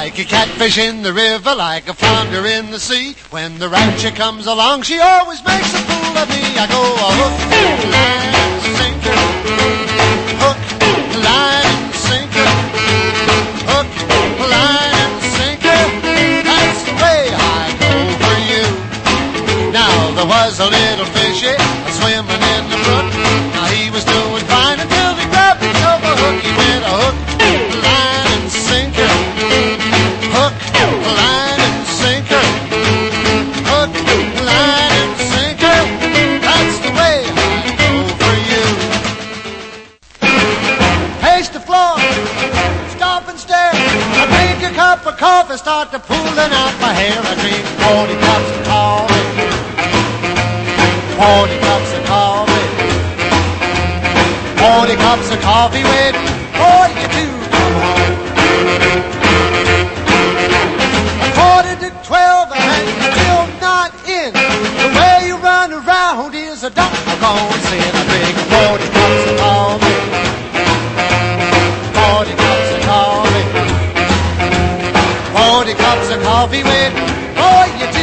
Like a catfish in the river, like a flounder in the sea. When the rapture comes along, she always makes a fool of me. I go a hook, line, and sinker. Hook, line, and sinker. Hook, line, and sinker. That's the way I go for you. Now there was a little fishy swimming in the brook. Now he was doing fine until he grabbed the silver hook. He went a hook, line, and sinker. Hook, line, and sinker. Hook, line, and sinker. That's the way I go for you. Pace the floor, stop and stare. I drink a cup of coffee, start to pulling out my hair. I drink 40 cups of coffee. 40 cups of coffee. 40 cups of coffee waiting for you to come home. 11:45 and you're still not in. The way you run around is a doggone sin. I drink 40 cups of coffee. 40 cups of coffee. 40 cups of coffee waiting for you to